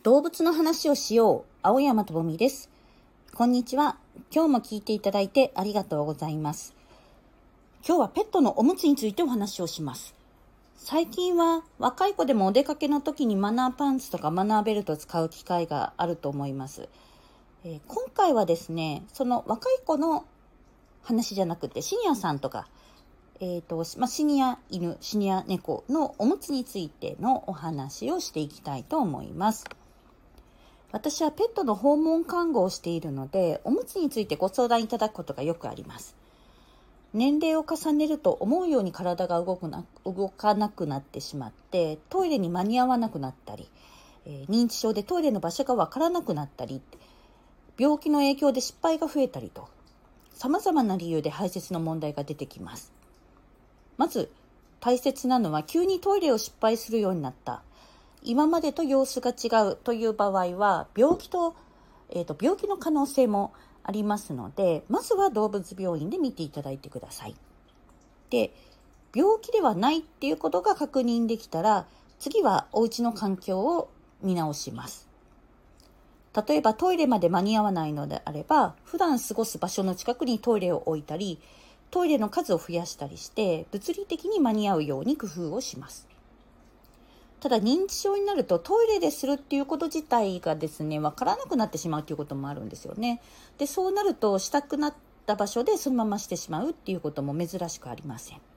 動物の話をしよう。青山ともみです。こんにちは。今日も聞いていただいてありがとうございます。今日はペットのおむつについてお話をします。最近は若い子でもお出かけの時にマナーパンツとかマナーベルトを使う機会があると思います。今回はですね、その若い子の話じゃなくてシニアさんとか、シニア犬、シニア猫のおむつについてのお話をしていきたいと思います。私はペットの訪問看護をしているので、おむつについてご相談いただくことがよくあります。年齢を重ねると思うように体が動かなくなってしまって、トイレに間に合わなくなったり、認知症でトイレの場所がわからなくなったり、病気の影響で失敗が増えたりと、様々な理由で排泄の問題が出てきます。まず大切なのは、急にトイレを失敗するようになった、今までと様子が違うという場合は病気の可能性もありますので、まずは動物病院で見ていただいてください。で、病気ではないっていうことが確認できたら、次はお家の環境を見直します。例えばトイレまで間に合わないのであれば、普段過ごす場所の近くにトイレを置いたり、トイレの数を増やしたりして、物理的に間に合うように工夫をします。ただ認知症になるとトイレでするっていうこと自体がですね、わからなくなってしまうということもあるんですよね。で、そうなるとしたくなった場所でそのまましてしまうっていうことも珍しくありません。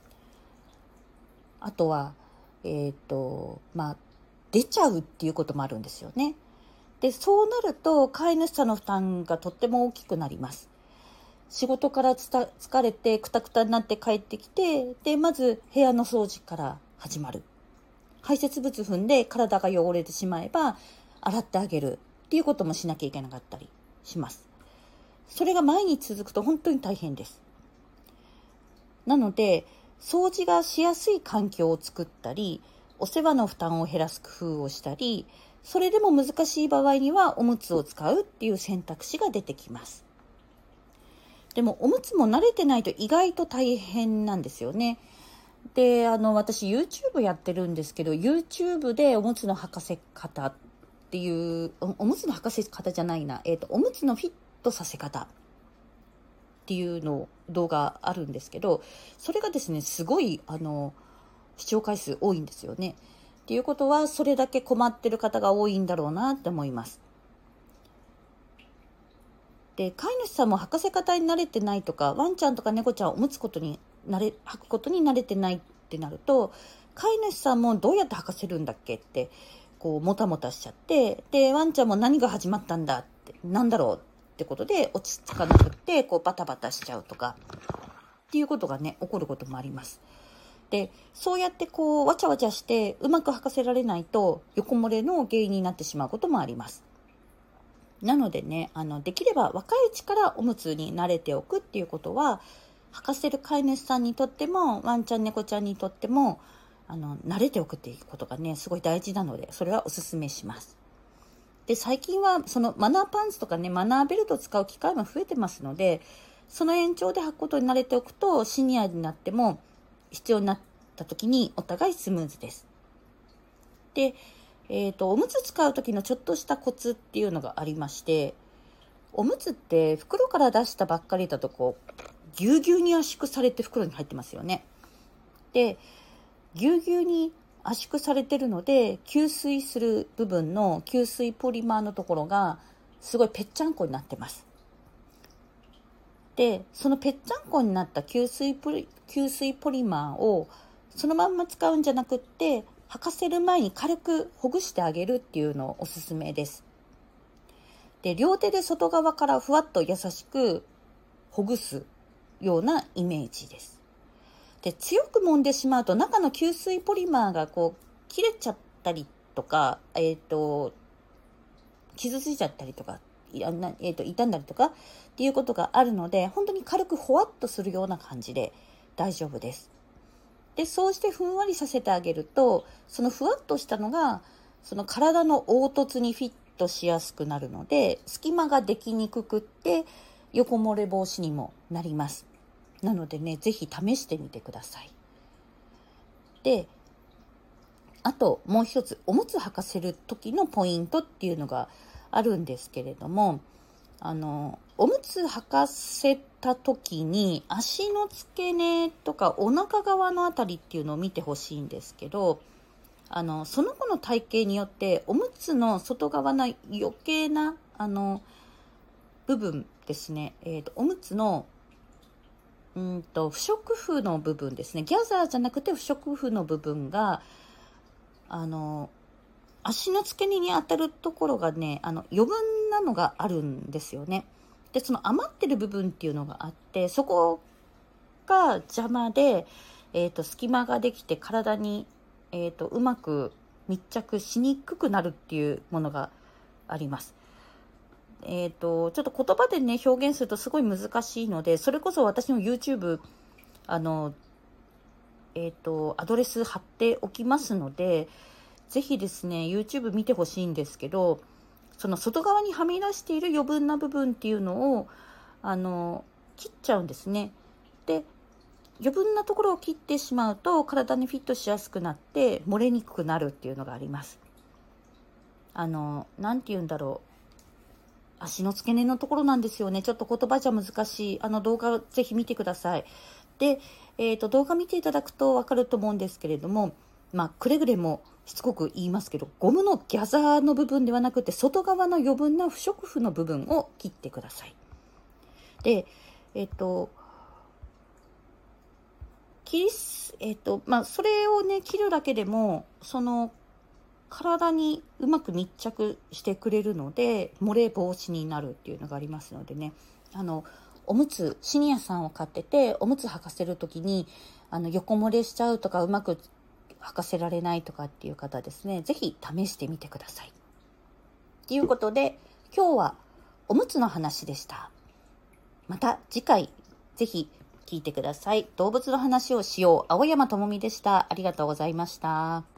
あとは出ちゃうっていうこともあるんですよね。で、そうなると飼い主さんの負担がとっても大きくなります。仕事から疲れてクタクタになって帰ってきて、でまず部屋の掃除から始まる。排泄物踏んで体が汚れてしまえば洗ってあげるっていうこともしなきゃいけなかったりします。それが毎日続くと本当に大変です。なので、掃除がしやすい環境を作ったり、お世話の負担を減らす工夫をしたり、それでも難しい場合にはおむつを使うっていう選択肢が出てきます。でもおむつも慣れてないと意外と大変なんですよね。で、私 YouTube やってるんですけど、 YouTube でおむつの履かせ方っていう、おむつの履かせ方じゃないな、おむつのフィットさせ方っていうの動画あるんですけど、それがですね、すごい視聴回数多いんですよね。っていうことは、それだけ困ってる方が多いんだろうなって思います。で、飼い主さんも履かせ方に慣れてないとか、ワンちゃんとか猫ちゃんをおむつ履くことに慣れてないってなると、飼い主さんもどうやって履かせるんだっけってもたもたしちゃって、でワンちゃんも何が始まったんだって、なんだろうってことで落ち着かなくってバタバタしちゃうとかっていうことがね、起こることもあります。で、そうやってわちゃわちゃしてうまく履かせられないと横漏れの原因になってしまうこともあります。なのでね、できれば若いうちからおむつに慣れておくっていうことは、履かせる飼い主さんにとってもワンちゃん猫ちゃんにとっても慣れておくっていうことがね、すごい大事なので、それはおすすめします。で、最近はそのマナーパンツとかね、マナーベルトを使う機会も増えてますので、その延長で履くことに慣れておくと、シニアになっても必要になった時にお互いスムーズです。で、おむつ使う時のちょっとしたコツっていうのがありまして、おむつって袋から出したばっかりだとぎゅうぎゅうに圧縮されて袋に入ってますよね。で、ぎゅうぎゅうに圧縮されてるので、吸水する部分の吸水ポリマーのところがすごいぺっちゃんこになってます。で、そのぺっちゃんこになった吸水ポリマーをそのまんま使うんじゃなくって、履かせる前に軽くほぐしてあげるっていうのをおすすめです。で、両手で外側からふわっと優しくほぐすようなイメージです。で、強く揉んでしまうと中の吸水ポリマーが切れちゃったりとか、傷ついちゃったりとか、傷んだりとかっていうことがあるので、本当に軽くほわっとするような感じで大丈夫です。で、そうしてふんわりさせてあげると、そのふわっとしたのがその体の凹凸にフィットしやすくなるので、隙間ができにくくって横漏れ防止にもなります。なのでね、ぜひ試してみてください。で、 あともう一つ、おむつ履かせる時のポイントっていうのがあるんですけれども、おむつ履かせた時に足の付け根とかお腹側のあたりっていうのを見てほしいんですけど、その子の体型によっておむつの外側の余計な部分ですね、おむつの不織布の部分ですね、ギャザーじゃなくて不織布の部分が足の付け根に当たるところがね、余分なのがあるんですよね。で、その余ってる部分っていうのがあって、そこが邪魔で、隙間ができて体に、うまく密着しにくくなるっていうものがあります。ちょっと言葉でね、表現するとすごい難しいので、それこそ私の YouTube、アドレス貼っておきますので、ぜひですね、YouTube 見てほしいんですけど、その外側にはみ出している余分な部分っていうのを、切っちゃうんですね。で、余分なところを切ってしまうと、体にフィットしやすくなって、漏れにくくなるっていうのがあります。なんて言うんだろう。足の付け根のところなんですよね。ちょっと言葉じゃ難しい。動画ぜひ見てください。で、動画見ていただくとわかると思うんですけれども、くれぐれもしつこく言いますけど、ゴムのギャザーの部分ではなくて、外側の余分な不織布の部分を切ってください。で、それをね、切るだけでも、体にうまく密着してくれるので、漏れ防止になるっていうのがありますのでね、おむつ、シニアさんを飼ってて、おむつ履かせるときに、横漏れしちゃうとか、うまく履かせられないとかっていう方ですね、ぜひ試してみてください。ということで、今日はおむつの話でした。また次回、ぜひ聞いてください。動物の話をしよう。青山智美でした。ありがとうございました。